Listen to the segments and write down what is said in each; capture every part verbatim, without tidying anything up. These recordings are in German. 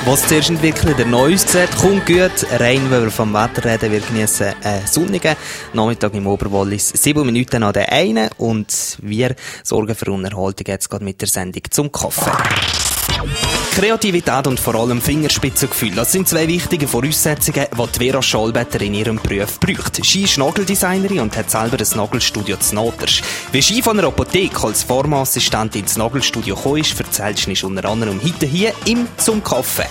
Was zuerst entwickelt, der neu aussieht, kommt gut. Rein, wenn wir vom Wetter reden, wir genießen einen sonnigen Nachmittag im Oberwallis. Sieben Minuten an der einen und wir sorgen für Unterhaltung jetzt gerade mit der Sendung zum Kaffee. Kreativität und vor allem Fingerspitzengefühl, das sind zwei wichtige Voraussetzungen, die Vera Scholbetter in ihrem Beruf braucht. Sie ist Nageldesignerin und hat selber ein Nagelstudio zu Notersch. Wie sie von einer Apotheke als Pharmaassistentin ins Nagelstudio gekommen ist, erzählt sie unter anderem heute hier im «Zum Kaffee».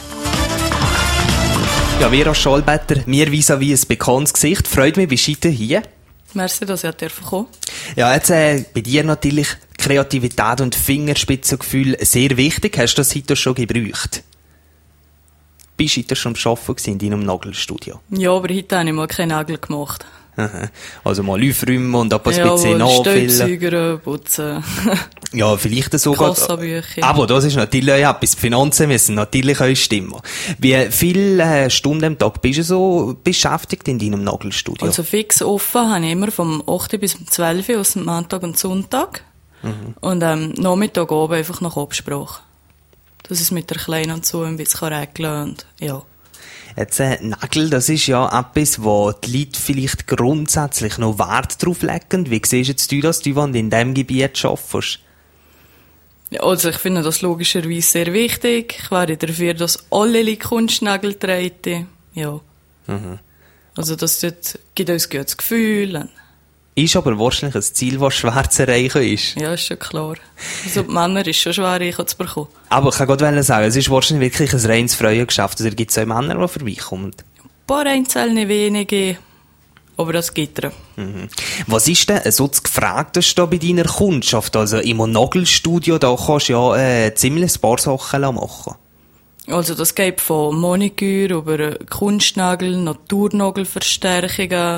Ja, Vera Scholbetter, mir vis-à-vis ein bekanntes Gesicht. Freut mich, bist du hier? Merci, dass ich kommen durfte. Ja, jetzt äh, bei dir natürlich Kreativität und Fingerspitzengefühl sehr wichtig. Hast du das heute schon gebraucht? Bist du heute schon am Arbeiten in deinem Nagelstudio? Ja, aber heute habe ich mal keine Nägel gemacht. Also mal aufräumen und ab ein ja, bisschen nachfüllen. Staubsauger, putzen. Ja, vielleicht sogar. Kassabücher. Aber das ist natürlich etwas. Die Finanzen müssen natürlich auch stimmen. Wie viele äh, Stunden am Tag bist du so beschäftigt in deinem Nagelstudio? Also fix offen habe ich immer vom acht bis zwölf Uhr, aus dem Montag und Sonntag. Mhm. Und am ähm, Nachmittag oben einfach nach Absprache. Das ist mit der Kleinen und so ein bisschen regeln kann. Ja. Jetzt, äh, Nägel, das ist ja etwas, wo die Leute vielleicht grundsätzlich noch Wert drauf legen. Wie siehst jetzt du das, du, wenn du in diesem Gebiet arbeitest? Ja, also ich finde das logischerweise sehr wichtig. Ich wäre dafür, dass alle Leute Kunstnägel tragen. Ja. Mhm. Also das dort gibt uns ein gutes Gefühl. Ist aber wahrscheinlich ein Ziel, das schwer zu erreichen ist. Ja, ist schon klar. Also die Männer ist schon schwer, erreichen zu bekommen. Aber ich kann gerade sagen, es ist wahrscheinlich wirklich ein reines Freuengeschäft. Oder gibt es auch Männer, die vorbeikommen? Ein paar einzelne wenige, aber das gibt es. Mhm. Was ist denn so das Gefragteste bei deiner Kundschaft? Also im Nagelstudio, da kannst du ja äh, ziemlich ein paar Sachen machen. Also das geht von Maniküre über Kunstnägel, Naturnagelverstärkungen.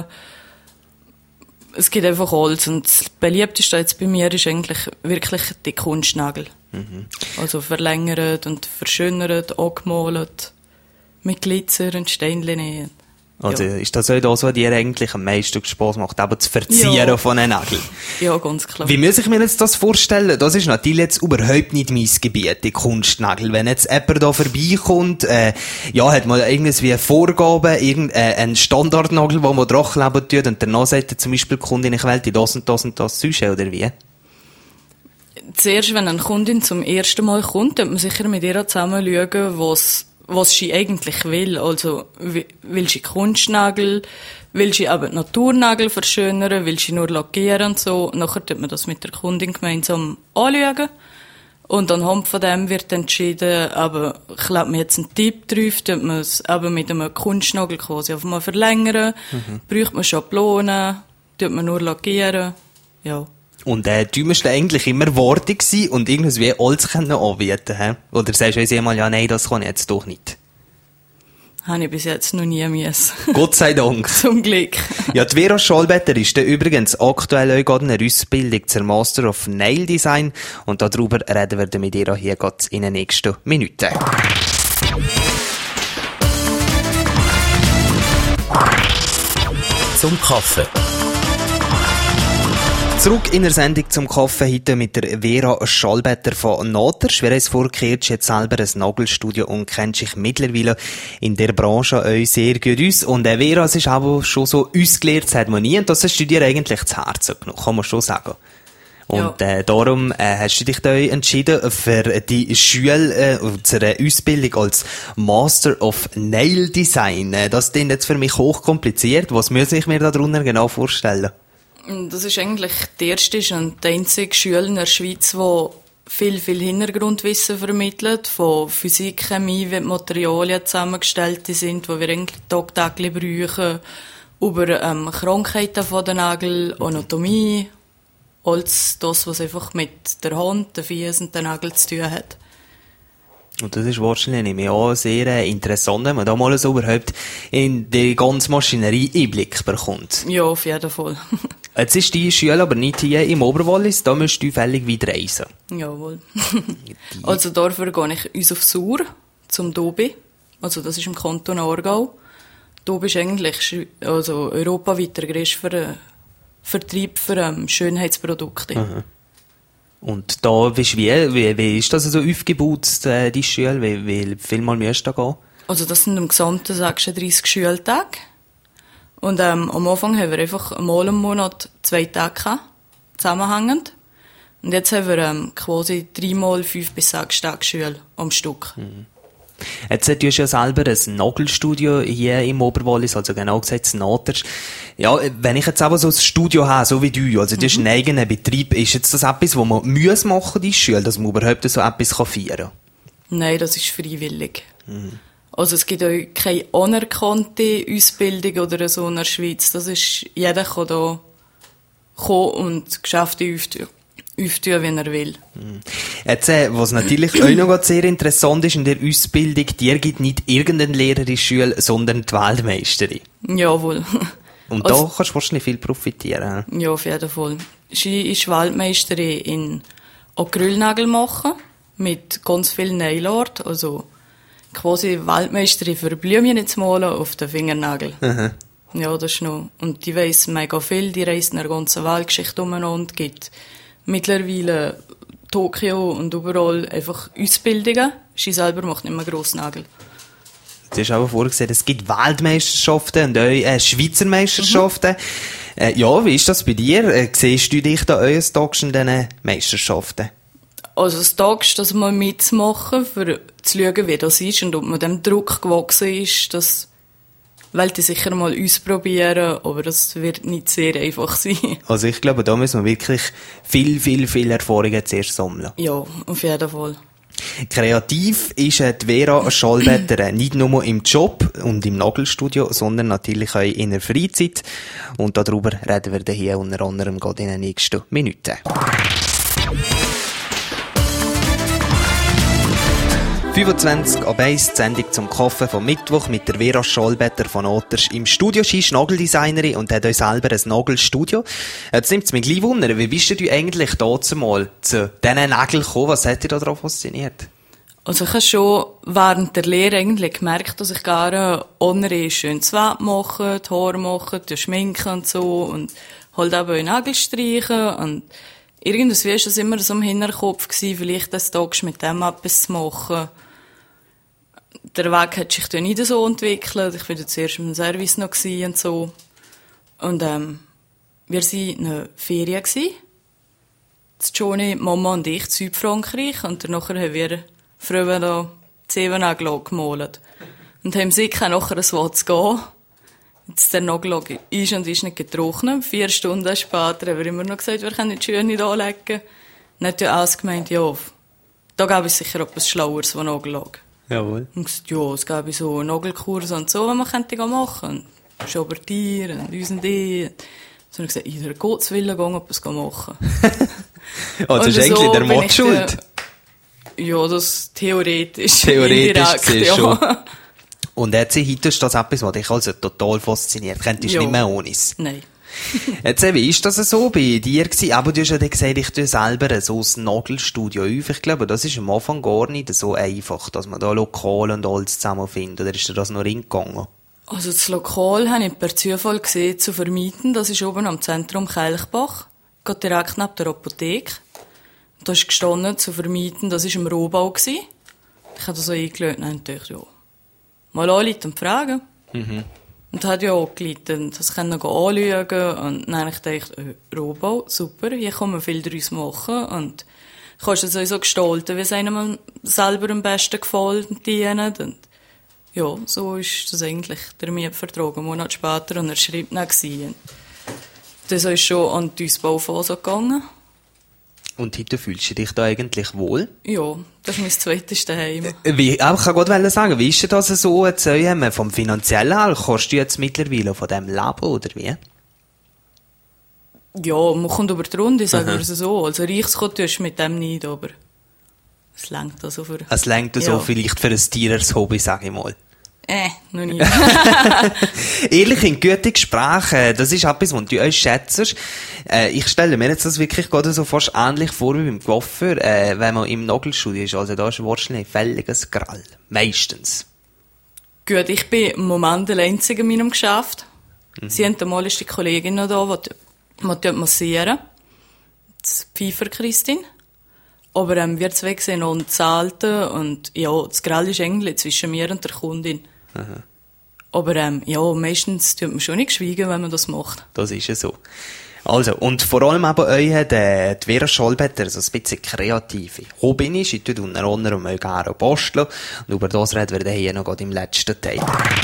Es gibt einfach alles. Und das beliebteste jetzt bei mir ist eigentlich wirklich die Kunstnägel. Mhm. Also verlängert und verschönert, angemalt, mit Glitzer und Steinchen. Also ja. Ist das auch das, was dir eigentlich am meisten Spass macht, eben das Verzieren ja. von den Nägeln? Ja, ganz klar. Wie muss ich mir jetzt das vorstellen? Das ist natürlich jetzt überhaupt nicht mein Gebiet, die Kunstnägel. Wenn jetzt jemand da vorbeikommt, äh, ja, hat man irgendwie eine Vorgabe, irgendein äh, Standardnagel, den man drachleben tut, und danach sagt er zum Beispiel, Kundin, ich will das und das und das Süße, oder wie? Zuerst, wenn eine Kundin zum ersten Mal kommt, wird man sicher mit ihr zusammen schauen, was was sie eigentlich will. Also, will sie Kunstnägel, will sie aber Naturnägel verschönern, will sie nur lackieren und so. Nachher tut man das mit der Kundin gemeinsam anschauen. Und anhand von dem wird entschieden, aber klebt man jetzt einen Tipp drauf, tut man es eben mit einem Kunstnagel quasi auf einmal verlängern, mhm. braucht man Schablonen, tut man nur lackieren, ja. Und äh, du musst eigentlich immer wortig sein und irgendwie alles können anbieten, he? Oder sagst du uns einmal, ja, nein, das kann ich jetzt doch nicht? Habe ich bis jetzt noch nie müssen. Gott sei Dank. Zum Glück. Ja, die Vera Scholbetter ist übrigens aktuell auch gerade eine Ausbildung zur Master of Nail Design und darüber reden wir mit ihr hier gerade in den nächsten Minuten. Zum Kaffee. Zurück in der Sendung zum Kaffee heute mit der Vera Scholbetter von Notersch. Wer es vorgehört, hat selber ein Nagelstudio und kennt sich mittlerweile in der Branche auch sehr gut aus. Und äh, Vera, es ist aber schon so ausgelehrtes hat man nie. Und das hast du dir eigentlich zu Herzen genommen, kann man schon sagen. Und äh, darum äh, hast du dich da entschieden für die Schule, äh, unsere Ausbildung als Master of Nail Design. Das klingt jetzt für mich hochkompliziert. Was muss ich mir darunter genau vorstellen? Das ist eigentlich die erste und die einzige Schule in der Schweiz, die viel, viel Hintergrundwissen vermittelt, von Physik, Chemie, wie die Materialien zusammengestellt sind, die wir eigentlich tagtäglich brauchen, über ähm, Krankheiten von den Nägeln, Anatomie, alles das, was einfach mit der Hand, den Füßen und den Nägeln zu tun hat. Und das ist wahrscheinlich nicht mehr auch sehr äh, interessant, wenn man da mal so überhaupt in die ganze Maschinerie Einblick bekommt. Ja, auf jeden Fall. Jetzt ist die Schule aber nicht hier im Oberwallis, da musst du fällig weit reisen. Jawohl. Also dafür gehe ich uns auf Sur, zum Dobi. Also das ist im Kanton Aargau. Dobi ist eigentlich also europaweit der grösste Vertrieb für ähm, Schönheitsprodukte. Aha. Und da bist du wie, wie, wie ist das so aufgebaut, äh, die Schule? Wie, wie viel Mal müsst du da gehen? Also das sind im Gesamten sechsunddreissig Schultage. Und ähm, am Anfang haben wir einfach einmal im Monat zwei Tage gehabt, zusammenhängend. Und jetzt haben wir ähm, quasi dreimal fünf bis sechs Tage Schule am Stück. Mhm. Jetzt hast du ja selber ein Nagelstudio hier im Oberwallis, also genau gesagt das Noters. Ja, wenn ich jetzt aber so ein Studio habe, so wie du, also du hast einen eigenen Betrieb, ist jetzt das etwas, wo man muss machen, die Schule, dass man überhaupt so etwas feiern kann? Nein, das ist freiwillig. Mhm. Also es gibt auch keine anerkannte Ausbildung oder so in der Schweiz. Das ist, jeder kann da kommen und Geschäfte auftun, auftun, wenn er will. Jetzt, äh, was natürlich auch noch sehr interessant ist in der Ausbildung, dir gibt nicht irgendein Lehrer in der Schule, sondern die Weltmeisterin. Jawohl. Und also, da kannst du wahrscheinlich viel profitieren. He? Ja, auf jeden Fall. Sie ist Weltmeisterin in Acrylnägel machen, mit ganz vielen Nailart, also quasi Weltmeisterin für Blümchen zu malen auf den Fingernägeln. Mhm. Ja, das ist noch. Und die weiss mega viel, die reist in der ganzen Weltgeschichte umeinander, gibt mittlerweile Tokio und überall einfach Ausbildungen. Sie selber macht nicht mehr Grossnägel. Du hast aber vorgesehen, es gibt Weltmeisterschaften und auch äh, Schweizer Meisterschaften. Mhm. Äh, ja, wie ist das bei dir? Äh, siehst du dich da euer Tag in diesen Meisterschaften? Also das Tag ist, das mal mitzumachen, für zu schauen, wie das ist und ob man dem Druck gewachsen ist, das wollte ich sicher mal ausprobieren, aber das wird nicht sehr einfach sein. Also ich glaube, da müssen wir wirklich viel, viel, viel Erfahrungen zuerst sammeln. Ja, auf jeden Fall. Kreativ ist die Vera Schallbetter nicht nur im Job und im Nagelstudio, sondern natürlich auch in der Freizeit. Und darüber reden wir hier unter anderem gerade in den nächsten Minuten. fünfundzwanzig ab eins, die Sendung zum Kaffee vom Mittwoch mit der Vera Schallbetter von Noters im Studio. Sie ist Nageldesignerin und hat euch selber ein Nagelstudio. Jetzt nimmt es mich gleich wunder, wie bist du eigentlich dazu mal zu diesen Nägeln gekommen? Was hat dich daran fasziniert? Also ich habe schon während der Lehre eigentlich gemerkt, dass ich gerne andere schön zu Web mache, die Haare mache, die Schminken und so und halt eben auch Nägel streichen und irgendwie war das immer so im Hinterkopf gewesen, vielleicht des Tages mit dem etwas zu machen. Der Weg hat sich dann nicht so entwickelt. Ich war dann zuerst im Service noch und so. Und, ähm, wir waren in einer Ferien gewesen. Johnny, Mama und ich, in Südfrankreich. Und danach haben wir früher da Zehennägel gemalt. Und haben sicher nachher ein Wort zu gehen. Jetzt der Nagel ist und ist nicht getrocknet. Vier Stunden später haben wir immer noch gesagt, wir können die Schuhe nicht anlegen. Dann hat er auch gemeint, ja, da gäbe es sicher etwas Schlaueres, was Nagel lag. Jawohl. Und gesagt, ja, es gäbe so Nagelkurs und so, was man könnte machen. Schabertieren und uns und die. So haben gesagt, in der Gotteswille gehen, etwas machen. Oh, das ist eigentlich so der Mod schuld. Ja, das theoretisch. Theoretisch indirekt, ja. Schon. Und jetzt heute ist das etwas, was dich also total fasziniert. Könntest du nicht mehr ohne es? Nein. Jetzt, wie ist das so bei dir gewesen? Aber du hast ja gesagt, ich tue selber so ein Nagelstudio auf. Ich glaube, das ist am Anfang gar nicht so einfach, dass man da Lokal und alles zusammenfindet. Oder ist dir das noch reingegangen? Also das Lokal habe ich per Zufall gesehen zu vermieten. Das ist oben am Zentrum Kelchbach. Geht direkt neben der Apotheke. Da ist gestanden zu vermieten. Das war im Rohbau gewesen. Ich habe das so eingelöst und dachte, ja, mal anrufen und fragen. Mhm. Und hat ja auch geleitet, das können noch anschauen. Und dann habe ich gedacht, äh, Rohbau, super, hier kann man viel daraus machen. Und kannst du es so gestalten, wie es einem selber am besten gefällt und dienen. Und ja, so ist das eigentlich der Mietvertrag. Einen Monat später und er schreibt dann gewesen. Das ist schon an die Ausbauphase gegangen. Und heute fühlst du dich da eigentlich wohl? Ja, das ist mein zweites Daheim. Wie, ich kann gerade sagen, wie ist denn das so zu euch? Vom Finanziellen her, kannst du jetzt mittlerweile von dem leben, oder wie? Ja, man kommt über die Runde, sagen wir es so. Also Reichsgott tust du mit dem nicht, aber es reicht also für... Es reicht also ja. Vielleicht für ein tieres Hobby, sag ich mal. Äh, noch nie. Ehrlich, in guten Gesprächen, das ist etwas, was du euch schätzt. Äh, ich stelle mir jetzt das wirklich gerade so fast ähnlich vor wie beim Coiffeur, äh, wenn man im Nagelstudio ist. Also da ist wahrscheinlich ein völliges Grall. Meistens. Gut, ich bin im Moment der Einzige in meinem Geschäft. Mhm. Sie haben einmal ist die Kollegin noch da, die, die massieren. Die Pfeifer Christin. Aber ähm, wir zwei sehen und zahlten und ja, das Grell ist eigentlich zwischen mir und der Kundin. Aha. Aber ähm, ja, meistens tut man schon nicht schweigen, wenn man das macht. Das ist ja so. Also, und vor allem eben euch hat äh, die Vera Schallbetter so ein bisschen kreative Hobby ist. Ich tue unter anderem auch gerne basteln. Und über das reden wir hier noch gerade im letzten Teil.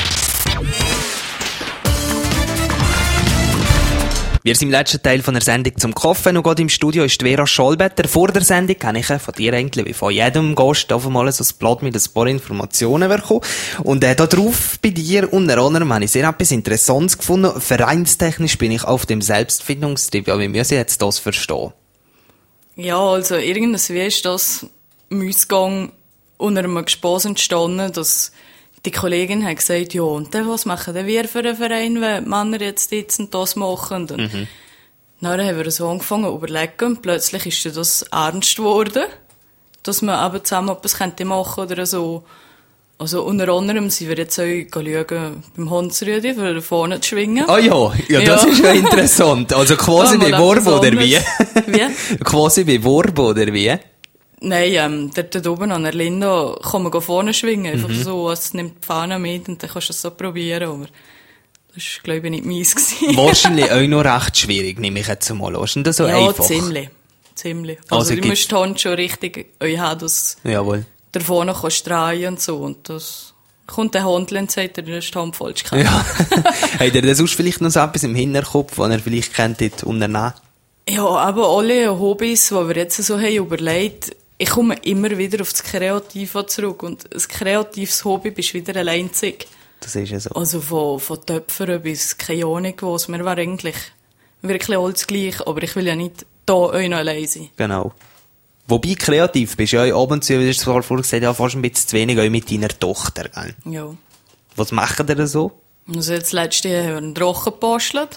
Wir sind im letzten Teil von der Sendung zum Kaffee. Noch gerade im Studio ist die Vera Schallbetter. Vor der Sendung kann ich von dir eigentlich, wie von jedem Gast, auf einmal so ein Blatt mit ein paar Informationen bekommen. Und äh, da drauf bei dir unter anderem habe ich sehr etwas Interessantes gefunden. Vereinstechnisch bin ich auf dem Selbstfindungstrip. Ja, wie müssen jetzt das verstehen? Ja, also irgendwie ist das im Ausgang unter einem Gespass entstanden, dass die Kollegin hat gesagt, ja, und dann, was machen denn wir für einen Verein, wenn die Männer jetzt das und das machen? Und mhm. dann haben wir so angefangen zu überlegen und plötzlich ist das ernst geworden, dass man eben zusammen etwas machen könnte oder so. Also unter anderem sind wir jetzt auch schauen, beim Hansrüdi, für vorne zu schwingen. Ah ja, ja, das ja. ist ja interessant. Also quasi ja, bei Wurb oder wie? Wie? Quasi bei Wurb oder wie? Nein, ähm, dort, dort oben an der Linde kann man vorne schwingen. Einfach mhm. so, es nimmt die Fahne mit und dann kannst du es so probieren. Aber das war, glaube ich, nicht meins gewesen. Wahrscheinlich auch noch recht schwierig, nehme ich jetzt mal an. Ist das so ja, einfach? Ja, ziemlich. Ziemlich. Also, also du musst die Hand schon richtig haben, dass Jawohl. der vorne kannst drehen und so. Und das kommt der Handel und sagt, du hast die Hand falsch gehabt. Ja. Habt ihr das sonst vielleicht noch so etwas im Hinterkopf, was ihr vielleicht könntet unternehmen? Ja, aber alle Hobbys, die wir jetzt so haben überlegt, ich komme immer wieder auf das Kreative zurück und ein kreatives Hobby bist wieder alleinzig. Das ist ja so. Also von, von Töpfern bis keine Ahnung was. Wir waren eigentlich wirklich alles gleich, aber ich will ja nicht da euch noch allein sein. Genau. Wobei kreativ bist du ja ab und zu, wie du es vorher gesagt hast, ja fast ein bisschen zu wenig auch mit deiner Tochter, gell? Ja. Was machen ihr da so? Also jetzt letztes Jahr haben wir einen Drachen gebastelt.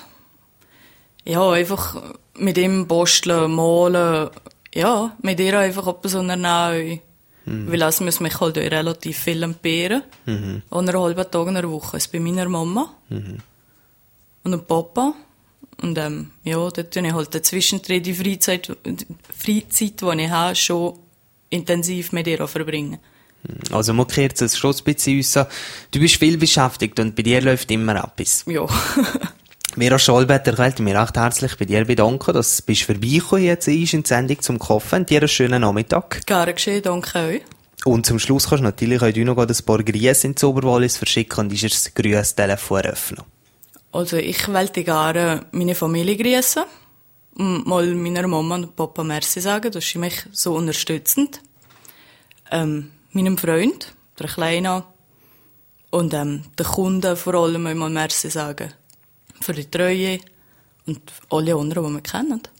Ja, einfach mit ihm basteln, malen. Ja, mit ihr einfach etwas unternehmen. Mhm. Weil also müssen mich halt relativ viel entbehren. Mhm. An einer halben Tag in der Woche. ist bei meiner Mama. Mhm. Und dem Papa. Und ähm, ja, dort tue ich halt dazwischen die Freizeit, die Freizeit, die ich habe, schon intensiv mit ihr verbringen. Also man kehrt es schon ein bisschen raus. Du bist viel beschäftigt und bei dir läuft immer etwas. Ja. Vera Schallbetter, ich möchte mich recht herzlich bei dir bedanken, dass du vorbeigekommen jetzt in die Sendung zum Kaffee. Und dir einen schönen Nachmittag. Gerne geschehen, danke euch. Und zum Schluss kannst du natürlich auch noch ein paar Grüße ins Oberwallis verschicken und ist das Grüßtelefon öffnen. Also ich wollte gerne meine Familie grüßen und mal meiner Mama und Papa merci sagen, dass sie mich so unterstützend. Ähm, meinem Freund, der Kleine, und ähm, den Kunden vor allem mal merci sagen. Für die Treue und alle anderen, die wir kennen.